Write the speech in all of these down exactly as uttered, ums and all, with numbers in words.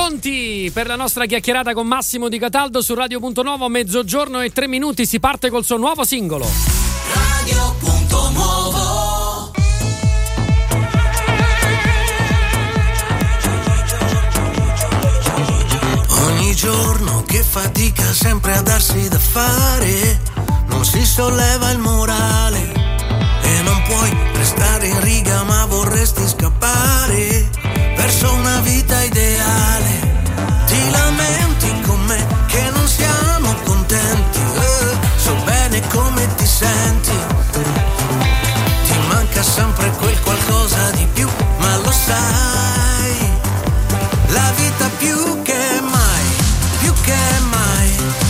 Pronti per la nostra chiacchierata con Massimo Di Cataldo su Radio Punto Nuovo, mezzogiorno e tre minuti, si parte col suo nuovo singolo. Radio Punto Nuovo. Ogni giorno che fatica sempre a darsi da fare, non si solleva il morale e non puoi restare in riga ma vorresti scappare verso una vita ideale. Ti lamenti con me che non siamo contenti, eh, so bene come ti senti. Ti manca sempre quel qualcosa di più, ma lo sai, la vita più che mai, più che mai,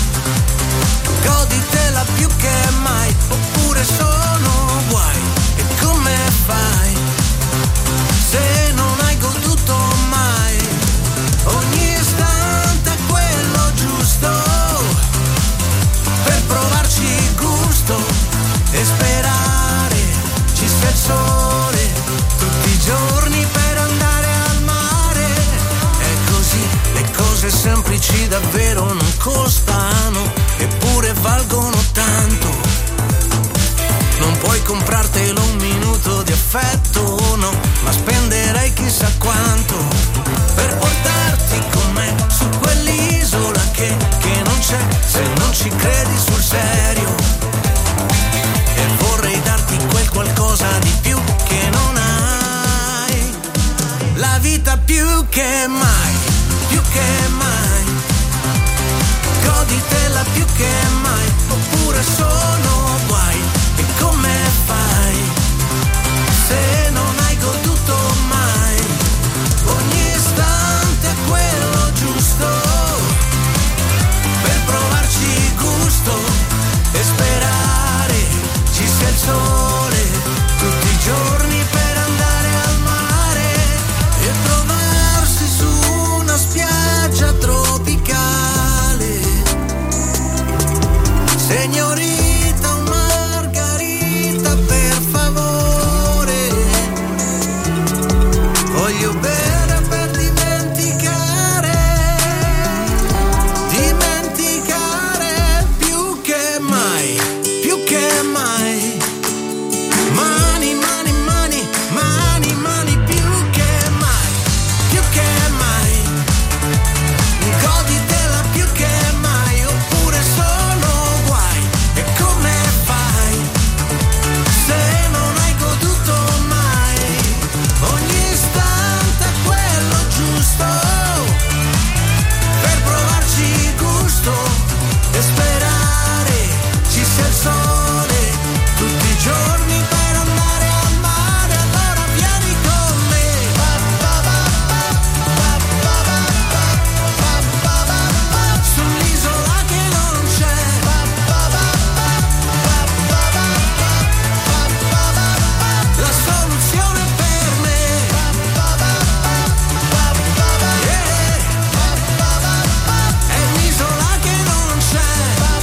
goditela più che mai, oppure sono guai. E come fai se non hai goduto mai? Ogni istante è quello giusto per provarci il gusto e sperare ci sia il sole tutti i giorni per andare al mare. È così, le cose semplici davvero non costano, eppure valgono tanto. Non puoi comprartelo un minuto di affetto, no, ma spenderei chissà quanto per portarti con me su quell'isola che, che non c'è se non ci credi sul serio. E vorrei darti quel qualcosa di più che non hai, la vita più che mai, più che mai, goditela più che mai, oppure sono guai. E come fai se non hai goduto mai? Ogni istante è quello giusto per provarci il gusto e sperare ci sia il sole tutti i giorni per andare al mare e trovarsi su una spiaggia tropicale. Signorita, una margarita per favore, voglio bere per dimenticare, dimenticare più che mai, più che mai. Mani, mani, mani, mani, mani più che mai, più che mai. Goditela più che mai, oppure sono guai. E come fai se non hai goduto mai? Ogni istante è quello giusto per provarci il gusto e sperare ci sia il sole tutti i giorni per andare al mare. Allora vieni con me sull'isola che non c'è, la soluzione per me. Yeah. È un'isola che non c'è,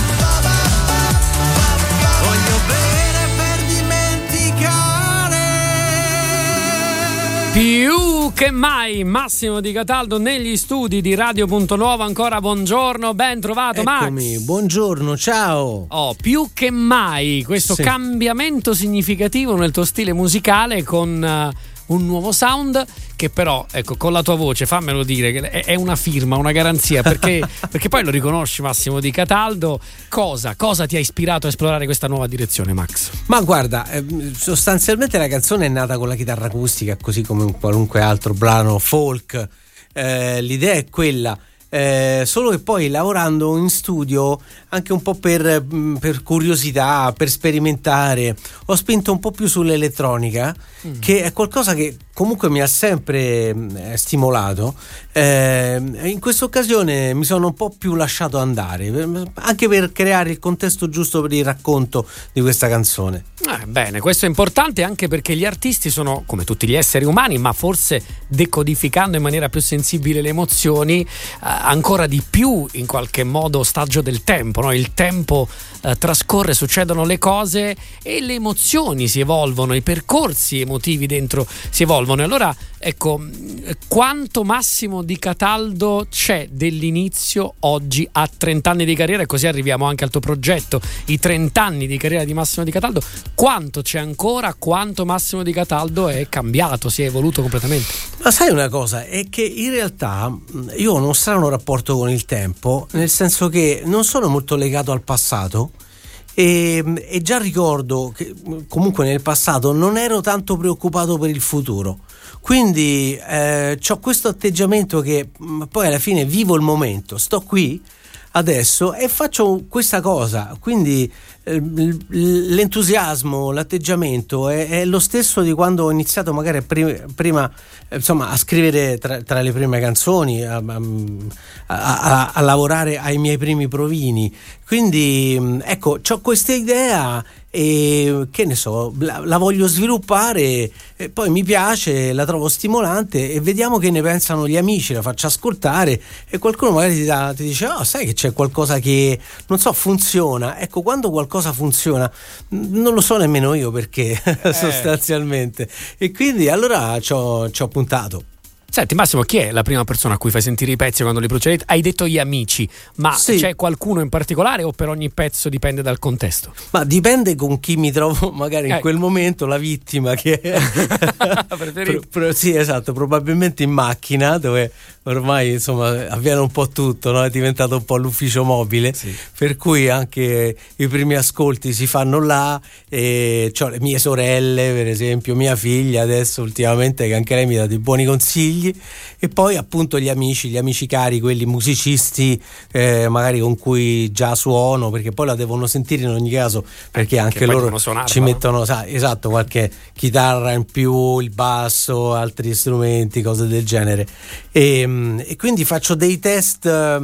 voglio bere per dimenticare. Più che mai Massimo Di Cataldo negli studi di Radio Punto Nuovo. Ancora buongiorno, ben trovato. Eccomi, Max. buongiorno, ciao. Oh, più che mai questo Sì. cambiamento significativo nel tuo stile musicale con uh, un nuovo sound che però, ecco, con la tua voce, fammelo dire, che è, è una firma, una garanzia, perché, perché poi lo riconosci, Massimo Di Cataldo. Cosa, cosa ti ha ispirato a esplorare questa nuova direzione, Max? Ma guarda, eh, sostanzialmente la canzone è nata con la chitarra acustica, così come un qualunque altro brano folk. Eh, l'idea è quella. Eh, solo che poi lavorando in studio anche un po' per, per curiosità, per sperimentare, ho spinto un po' più sull'elettronica, mm. che è qualcosa che comunque mi ha sempre eh, stimolato. Eh, in questa occasione mi sono un po' più lasciato andare, anche per creare il contesto giusto per il racconto di questa canzone. Eh, bene, questo è importante anche perché gli artisti sono come tutti gli esseri umani, ma forse decodificando in maniera più sensibile le emozioni, eh, ancora di più in qualche modo ostaggio del tempo, no? Il tempo eh, trascorre, succedono le cose e le emozioni si evolvono, i percorsi emotivi dentro si evolvono, e allora ecco, quanto Massimo Di Cataldo c'è dell'inizio oggi a trenta anni di carriera, e così arriviamo anche al tuo progetto, i trenta anni di carriera di Massimo Di Cataldo, quanto c'è ancora, quanto Massimo Di Cataldo è cambiato, si è evoluto completamente? Ma sai una cosa, è che in realtà io ho uno strano rapporto con il tempo, nel senso che non sono molto legato al passato. E, e già ricordo che comunque nel passato non ero tanto preoccupato per il futuro, quindi eh, ho questo atteggiamento che mh, poi alla fine vivo il momento, sto qui adesso e faccio questa cosa, quindi eh, l'entusiasmo, l'atteggiamento è, è lo stesso di quando ho iniziato magari prima, prima eh, insomma a scrivere tra, tra le prime canzoni, a, a, a, a lavorare ai miei primi provini, quindi ecco, c'ho questa idea e che ne so, la, la voglio sviluppare e poi mi piace, la trovo stimolante e vediamo che ne pensano gli amici, la faccio ascoltare e qualcuno magari ti, dà, ti dice oh, sai che c'è qualcosa che non so funziona. Ecco, quando qualcosa funziona non lo so nemmeno io perché eh. sostanzialmente, e quindi allora ci ho puntato. Senti Massimo, chi è la prima persona a cui fai sentire i pezzi quando li procedete? Hai detto gli amici, ma sì. C'è qualcuno in particolare o per ogni pezzo dipende dal contesto? Ma dipende con chi mi trovo magari in eh. quel momento, la vittima che è pro, pro, sì esatto, probabilmente in macchina dove ormai insomma avviene un po' tutto, no? È diventato un po' l'ufficio mobile, sì. Per cui anche i primi ascolti si fanno là e c'ho le mie sorelle per esempio, mia figlia adesso ultimamente che anche lei mi dà dei buoni consigli. E poi appunto gli amici, gli amici cari, quelli musicisti eh, magari con cui già suono, perché poi la devono sentire in ogni caso, perché anche loro suonare, ci no? mettono sa, esatto, qualche chitarra in più, il basso, altri strumenti, cose del genere, e, e quindi faccio dei test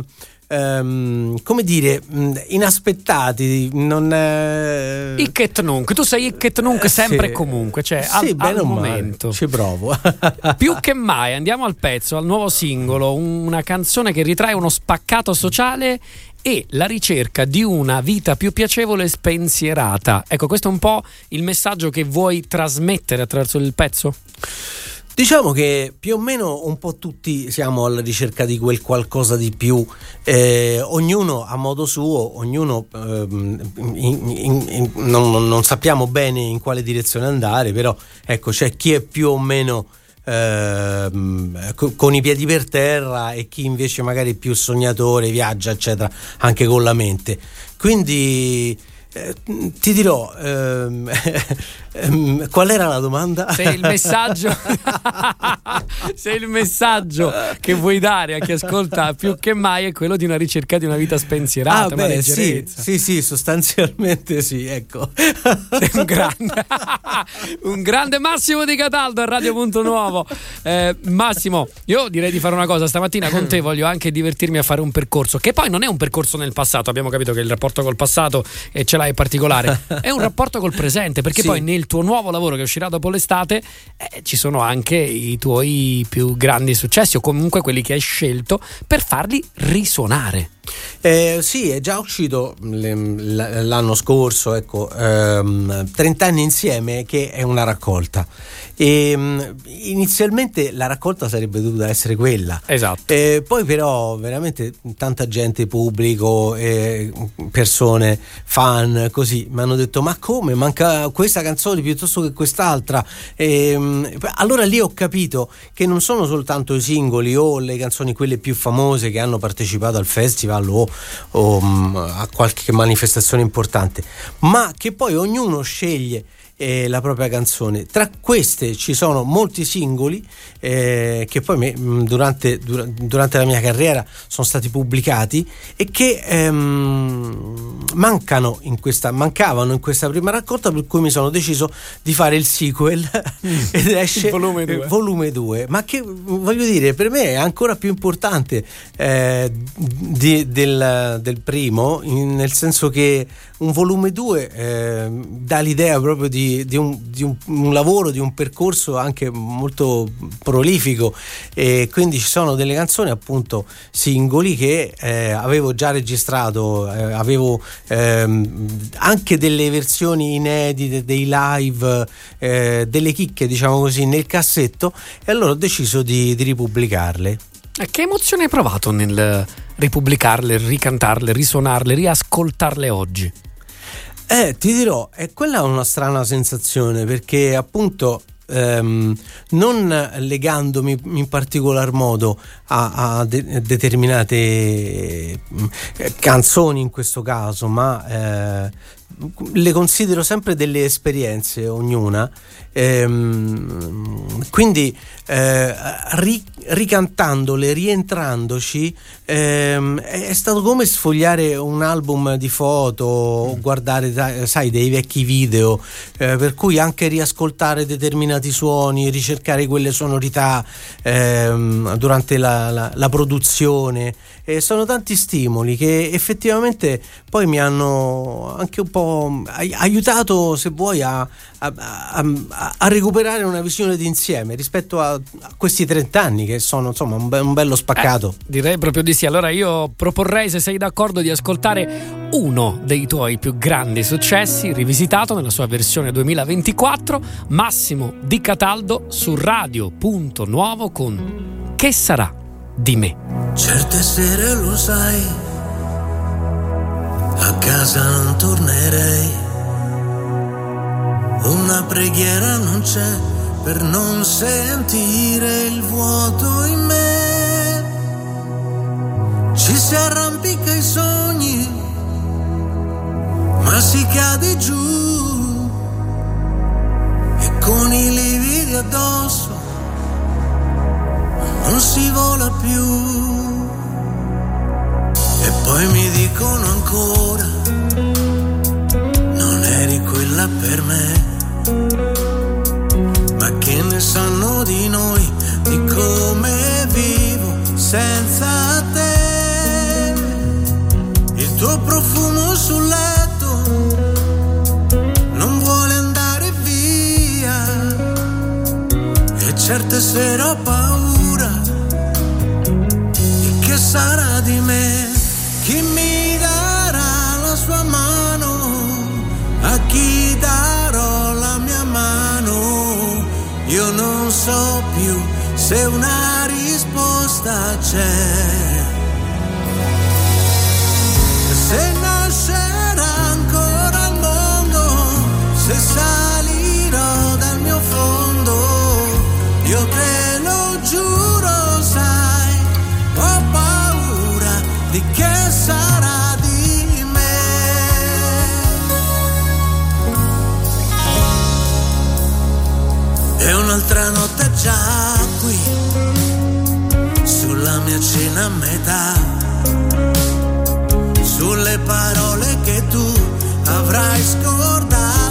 Um, come dire, inaspettati, non eh... hic et nunc, tu sei hic et nunc sempre sì. E comunque, cioè sì, al, al momento ci provo. Più che mai andiamo al pezzo, al nuovo singolo, una canzone che ritrae uno spaccato sociale e la ricerca di una vita più piacevole e spensierata. Ecco, questo è un po' il messaggio che vuoi trasmettere attraverso il pezzo? Diciamo che più o meno un po' tutti siamo alla ricerca di quel qualcosa di più, eh, ognuno a modo suo, ognuno eh, in, in, in, non, non sappiamo bene in quale direzione andare, però ecco, c'è chi è più o meno eh, con i piedi per terra e chi invece magari è più sognatore, viaggia eccetera, anche con la mente. Quindi eh, ti dirò ehm, ehm, qual era la domanda? Se il messaggio se il messaggio che vuoi dare a chi ascolta più che mai è quello di una ricerca di una vita spensierata, ah, una beh, leggerezza. Sì, sì, sì, sostanzialmente sì, ecco. Sei un grande un grande Massimo Di Cataldo a Radio Punto Nuovo. eh, Massimo, io direi di fare una cosa stamattina con te, voglio anche divertirmi a fare un percorso che poi non è un percorso nel passato, abbiamo capito che il rapporto col passato e ce l'hai particolare, è un rapporto col presente, perché sì. Poi nel tuo nuovo lavoro che uscirà dopo l'estate eh, ci sono anche i tuoi più grandi successi o comunque quelli che hai scelto per farli risuonare. Eh, sì, è già uscito l'anno scorso, ecco, ehm, trenta anni insieme, che è una raccolta. E, inizialmente la raccolta sarebbe dovuta essere quella, esatto. Eh, poi però veramente tanta gente, pubblico, eh, persone, fan, così mi hanno detto ma come manca questa canzone piuttosto che quest'altra, e, allora lì ho capito che non sono soltanto i singoli o le canzoni quelle più famose che hanno partecipato al festival o, o um, a qualche manifestazione importante, ma che poi ognuno sceglie eh, la propria canzone. Tra queste ci sono molti singoli eh, che poi me, durante, dur- durante la mia carriera sono stati pubblicati e che ehm, mancano in questa, mancavano in questa prima raccolta, per cui mi sono deciso di fare il sequel mm. ed esce volume due. volume due, ma che voglio dire, per me è ancora più importante eh, di, del, del primo, in, nel senso che un volume due eh, dà l'idea proprio di di, di, un, di un, un lavoro, di un percorso anche molto prolifico, e quindi ci sono delle canzoni appunto singoli che eh, avevo già registrato, eh, avevo ehm, anche delle versioni inedite, dei live, eh, delle chicche diciamo così nel cassetto, e allora ho deciso di, di ripubblicarle. E che emozione hai provato nel ripubblicarle, ricantarle, risuonarle, riascoltarle oggi? Eh, ti dirò, è quella una strana sensazione, perché appunto ehm, non legandomi in particolar modo a, a de- determinate eh, canzoni in questo caso, ma eh, le considero sempre delle esperienze ognuna, ehm, quindi eh, ri- ricantandole, rientrandoci, ehm, è stato come sfogliare un album di foto o guardare, sai, dei vecchi video, eh, per cui anche riascoltare determinati suoni, ricercare quelle sonorità ehm, durante la, la, la produzione, e sono tanti stimoli che effettivamente poi mi hanno anche un po' aiutato, se vuoi, a, a, a, a recuperare una visione d'insieme rispetto a, a questi trent'anni che sono insomma un, be- un bello spaccato. Eh, direi proprio di sì. Allora io proporrei, se sei d'accordo, di ascoltare uno dei tuoi più grandi successi rivisitato nella sua versione duemilaventiquattro, Massimo Di Cataldo, su Radio Punto Nuovo con Che sarà di me. Certe sere, lo sai, a casa non tornerei, una preghiera non c'è per non sentire il vuoto in me, ci si arrampica i sogni ma si cade giù, e con i lividi addosso non si vola più. E poi mi dicono ancora, non eri quella per me, ma che ne sanno di noi, di come vivo senza te. Il tuo profumo sul letto non vuole andare via, e certe sere ho paura, che sarà di me. Chi mi darà la sua mano, a chi darò la mia mano? Io non so più se una risposta c'è, se nascerà ancora il mondo, se salirò dal mio fondo. Io te lo giuro, sai, ho paura di che sarà di me. E un'altra notte già qui, sulla mia cena a metà, sulle parole che tu avrai scordato.